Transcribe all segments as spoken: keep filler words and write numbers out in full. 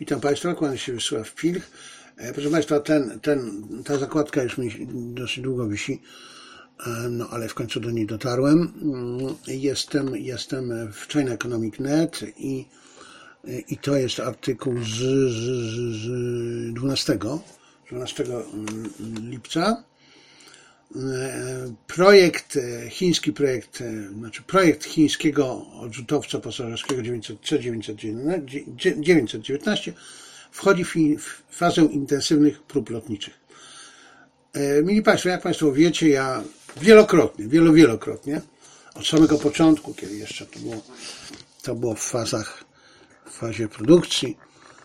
Witam Państwa, kłaniam się Wiesław Pilch. Proszę Państwa, ten, ten, ta zakładka już mi dosyć długo wisi, no ale w końcu do niej dotarłem. Jestem, jestem w China Economic kropka net i, i to jest artykuł z, z, z dwunastego lipca. Projekt, chiński projekt, znaczy projekt chińskiego odrzutowca pasażerskiego C dziewięćset dziewiętnaście wchodzi w fazę intensywnych prób lotniczych. Mili Państwo, jak Państwo wiecie, ja wielokrotnie, wielo, wielokrotnie, od samego początku, kiedy jeszcze to było, to było w fazach, w fazie produkcji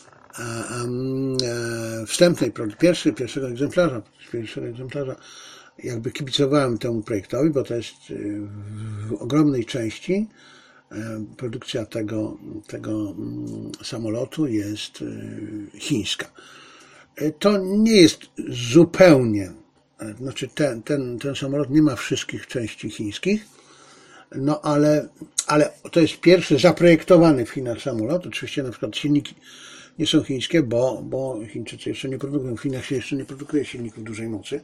wstępnej, pierwszy, pierwszego egzemplarza, pierwszego egzemplarza, jakby kibicowałem temu projektowi, bo to jest w ogromnej części produkcja tego, tego samolotu jest chińska. To nie jest zupełnie, znaczy ten, ten, ten samolot nie ma wszystkich części chińskich, no ale, ale to jest pierwszy zaprojektowany w Chinach samolot. Oczywiście na przykład silniki nie są chińskie, bo, bo Chińczycy jeszcze nie produkują, w Chinach się jeszcze nie produkuje silników dużej mocy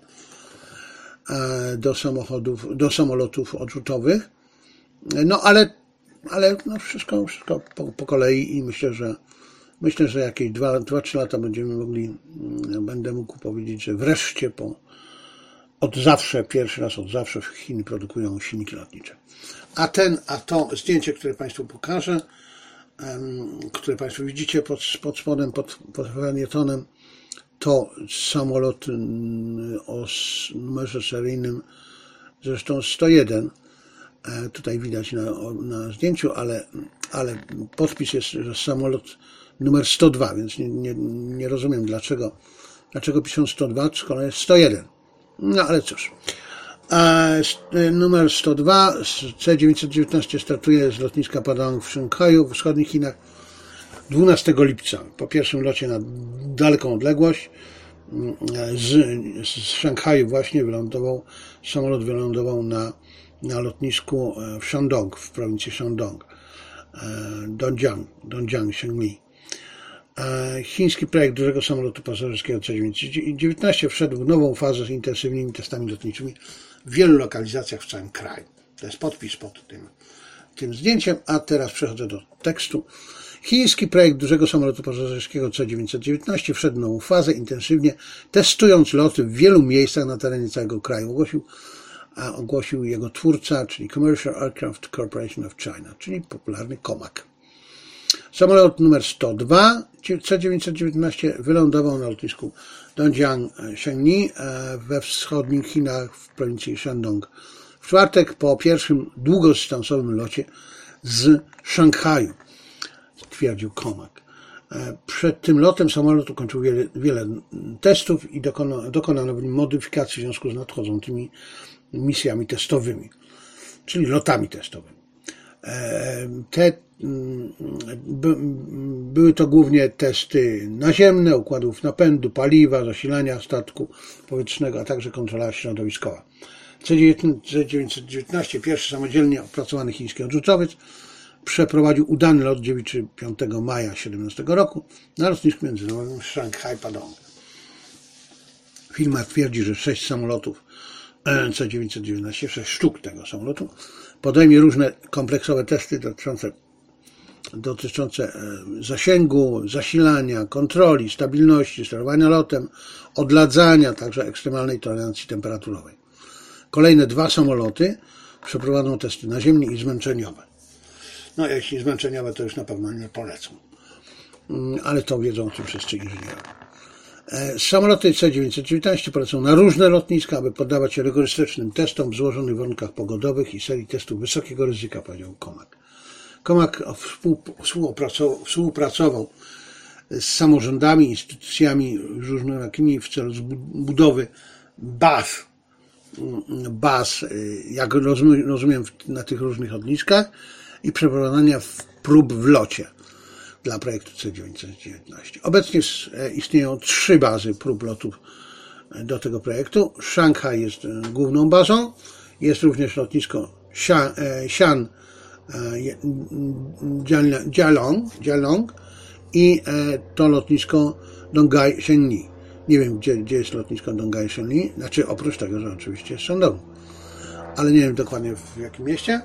do samochodów, do samolotów odrzutowych. No ale, ale no wszystko, wszystko po, po kolei i myślę, że myślę, że jakieś dwa trzy lata będziemy mogli, będę mógł powiedzieć, że wreszcie po, od zawsze, pierwszy raz od zawsze Chiny produkują silniki lotnicze. A ten, a to zdjęcie, które Państwu pokażę, które Państwo widzicie pod, pod spodem, pod, pod felietonem, to samolot o numerze seryjnym, zresztą sto jeden, tutaj widać na, na zdjęciu, ale, ale podpis jest, że samolot numer sto dwa, więc nie, nie, nie rozumiem dlaczego, dlaczego piszą sto dwa, skoro jest sto jeden. No ale cóż. A numer sto dwa, C dziewięćset dziewiętnaście startuje z lotniska Padang w Szanghaju, w wschodnich Chinach, dwunastego lipca, po pierwszym locie na daleką odległość. Z, z Szanghaju właśnie wylądował, samolot wylądował na, na lotnisku w Shandong, w prowincji Shandong, Dongjiang, Dongjiang, Shengli. Chiński projekt dużego samolotu pasażerskiego C dziewięćset dziewiętnaście wszedł w nową fazę z intensywnymi testami lotniczymi w wielu lokalizacjach w całym kraju. To jest podpis pod tym, tym zdjęciem, a teraz przechodzę do tekstu. Chiński projekt dużego samolotu pasażerskiego C dziewięćset dziewiętnaście wszedł w nową fazę, intensywnie testując loty w wielu miejscach na terenie całego kraju. Ogłosił, a ogłosił jego twórca, czyli Commercial Aircraft Corporation of China, czyli popularny COMAC. Samolot numer sto dwa C dziewięćset dziewiętnaście wylądował na lotnisku Dongjiang Shengli we wschodnich Chinach w prowincji Shandong w czwartek po pierwszym długodystansowym locie z Szanghaju, twierdził COMAC. Przed tym lotem samolot ukończył wiele, wiele testów i dokonano, dokonano w nim modyfikacji w związku z nadchodzącymi misjami testowymi, czyli lotami testowymi. Te by, były to głównie testy naziemne, układów napędu, paliwa, zasilania statku powietrznego, a także kontrola środowiskowa. C dziewięćset dziewiętnaście, pierwszy samodzielnie opracowany chiński odrzutowiec, przeprowadził udany lot dziewiczy piątego maja tysiąc dziewięćset siedemnastego roku na lotnisku międzynarodowym Shanghai Padong. Firma twierdzi, że sześć samolotów C dziewięćset dziewiętnaście, sześć sztuk tego samolotu, podejmie różne kompleksowe testy dotyczące, dotyczące zasięgu, zasilania, kontroli, stabilności, sterowania lotem, odladzania, także ekstremalnej tolerancji temperaturowej. Kolejne dwa samoloty przeprowadzą testy naziemne i zmęczeniowe. No, jeśli zmęczeniowe, to już na pewno nie polecą. Ale to wiedzą o tym wszyscy inżynierowie. Samoloty C dziewięćset dziewiętnaście polecą na różne lotniska, aby poddawać się rygorystycznym testom w złożonych warunkach pogodowych i serii testów wysokiego ryzyka, powiedział COMAC. COMAC współpracował, współpracował z samorządami, instytucjami różnorakimi w celu budowy baz, baz, jak rozumiem, na tych różnych lotniskach i przeprowadzania prób w locie dla projektu C dziewięćset dziewiętnaście. Obecnie istnieją trzy bazy prób lotów do tego projektu. Szanghaj jest główną bazą, jest również lotnisko Xian Jialong, Jialong i to lotnisko Donghai Shenli. Nie wiem, gdzie, gdzie jest lotnisko Donghai Shenli, znaczy oprócz tego, że oczywiście jest Shandong, ale nie wiem dokładnie w jakim mieście.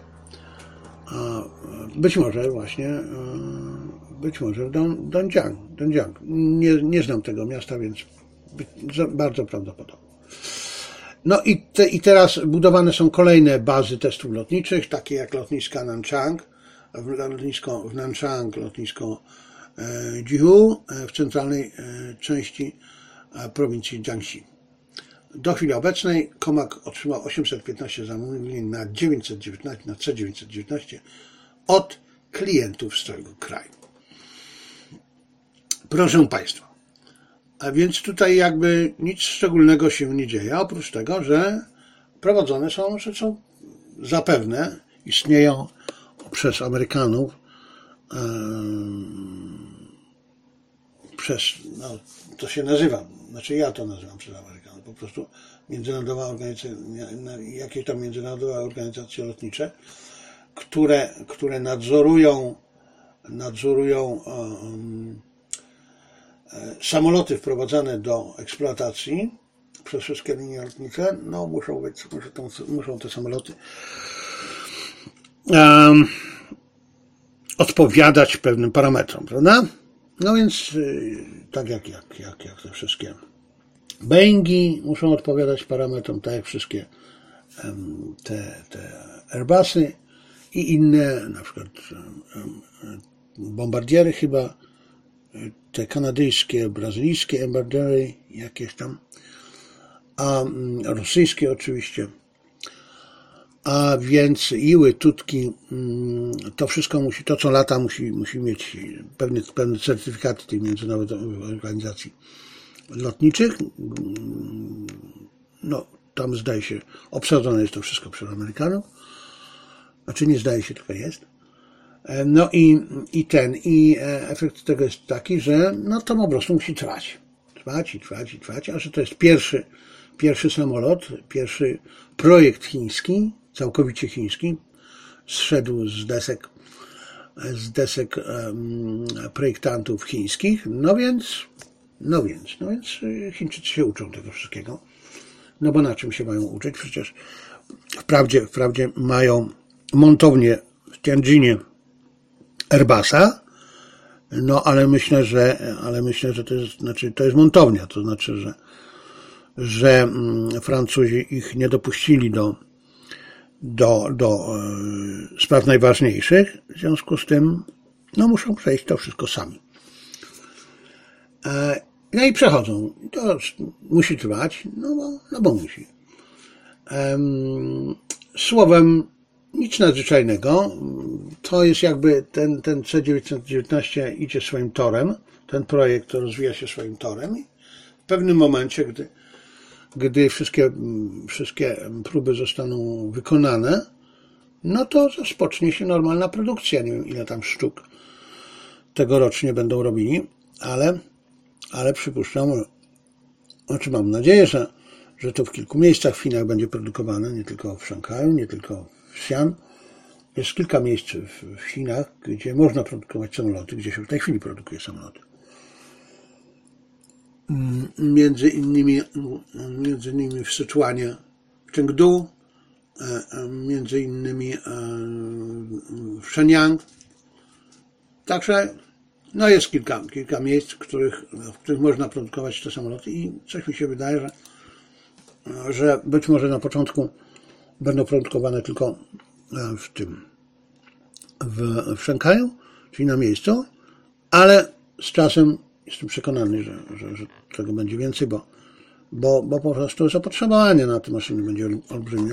Być może właśnie, być może w Don, Donjiang. Donjiang. Nie, nie znam tego miasta, więc bardzo prawdopodobne. No i, te, i teraz budowane są kolejne bazy testów lotniczych, takie jak lotniska Nanchang, lotnisko w Nanchang, lotnisko e, Jihu w centralnej e, części e, prowincji Jiangxi. Do chwili obecnej Comac otrzymał osiemset piętnaście zamówień na dziewięćset dziewiętnaście, na C dziewięćset dziewiętnaście od klientów z całego kraju. Proszę Państwa, a więc tutaj jakby nic szczególnego się nie dzieje, oprócz tego, że prowadzone są rzeczą zapewne, istnieją przez Amerykanów, yy, przez, no to się nazywa, znaczy ja to nazywam przez Amerykanów, po prostu międzynarodowa organizacja, jakieś tam międzynarodowe organizacje lotnicze, które, które nadzorują, nadzorują um, samoloty wprowadzane do eksploatacji przez wszystkie linie lotnicze, no muszą być, muszą te samoloty um, odpowiadać pewnym parametrom, prawda? No więc tak jak, jak, jak, jak te wszystkie Boeingi muszą odpowiadać parametrom, tak jak wszystkie um, te, te Airbusy i inne, na przykład um, bombardiery chyba, te kanadyjskie, brazylijskie bombardiery, jakieś tam, a rosyjskie oczywiście, a więc iły, tutki, to wszystko musi, to co lata musi, musi mieć pewne, pewne certyfikaty tych międzynarodowych organizacji lotniczych. No, tam zdaje się, obsadzone jest to wszystko przez Amerykanów, znaczy nie zdaje się, tylko jest. No i, i ten, i efekt tego jest taki, że no to po prostu musi trwać. Trwać i trwać i trwać, a że to jest pierwszy, pierwszy samolot, pierwszy projekt chiński, całkowicie chiński, zszedł z desek, z desek um, projektantów chińskich, no więc, no więc, no więc Chińczycy się uczą tego wszystkiego. No bo na czym się mają uczyć? Przecież wprawdzie, wprawdzie mają montownię w Tianjinie Airbusa, no ale myślę, że, ale myślę, że to jest, znaczy, to jest montownia, to znaczy, że, że Francuzi ich nie dopuścili do, do, do e, spraw najważniejszych, w związku z tym, no muszą przejść to wszystko sami. E, no i przechodzą. To musi trwać, no bo, no bo musi. E, słowem, nic nadzwyczajnego. To jest jakby ten, ten C dziewięćset dziewiętnaście idzie swoim torem. Ten projekt rozwija się swoim torem. I w pewnym momencie, gdy, gdy wszystkie, wszystkie próby zostaną wykonane, no to rozpocznie się normalna produkcja. Nie wiem, ile tam sztuk tegorocznie będą robili, ale, ale przypuszczam, znaczy mam nadzieję, że, że to w kilku miejscach w Chinach będzie produkowane, nie tylko w Szanghaju, nie tylko w Xi'an. Jest kilka miejsc w Chinach, gdzie można produkować samoloty, gdzie się w tej chwili produkuje samoloty. Między innymi, między innymi w Syczuanie, w Chengdu, między innymi w Shenyang. Także no jest kilka, kilka miejsc, w których, w których można produkować te samoloty i coś mi się wydaje, że, że być może na początku będą produkowane tylko w tym, w, w Szanghaju, czyli na miejscu, ale z czasem jestem przekonany, że, że, że tego będzie więcej, bo, bo, bo po prostu zapotrzebowanie na te maszyny będzie olbrzymie.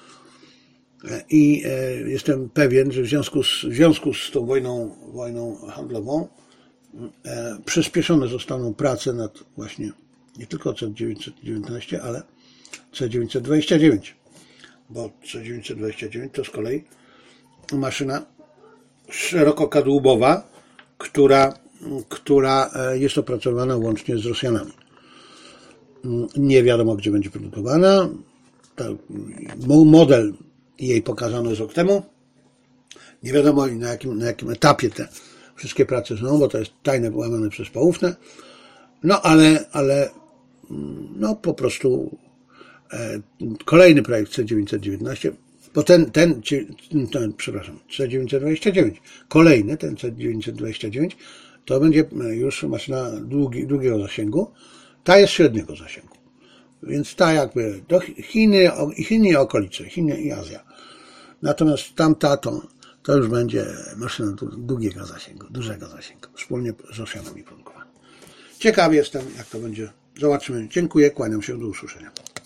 I jestem pewien, że w związku z, w związku z tą wojną, wojną handlową e, przyspieszone zostaną prace nad właśnie nie tylko C dziewięćset dziewiętnaście, ale C dziewięćset dwadzieścia dziewięć. Bo C dziewięćset dwadzieścia dziewięć to z kolei maszyna szerokokadłubowa, która, która jest opracowana łącznie z Rosjanami. Nie wiadomo, gdzie będzie produkowana. Model jej pokazano jest rok temu. Nie wiadomo, na jakim, na jakim etapie te wszystkie prace są, bo to jest tajne wyłamane przez poufne. No ale, ale no po prostu e, kolejny projekt C dziewięćset dziewiętnaście, bo ten, ten, ten, przepraszam, C dziewięćset dwadzieścia dziewięć, kolejny, ten C dziewięćset dwadzieścia dziewięć, to będzie już maszyna długi, długiego zasięgu, ta jest średniego zasięgu. Więc ta jakby do Chiny, Chiny i okolice, Chiny i Azja. Natomiast tamta to, to już będzie maszyna długiego zasięgu, dużego zasięgu, wspólnie z Oceanami produkowana. Ciekawy jestem, jak to będzie. Zobaczymy. Dziękuję, kłaniam się, do usłyszenia.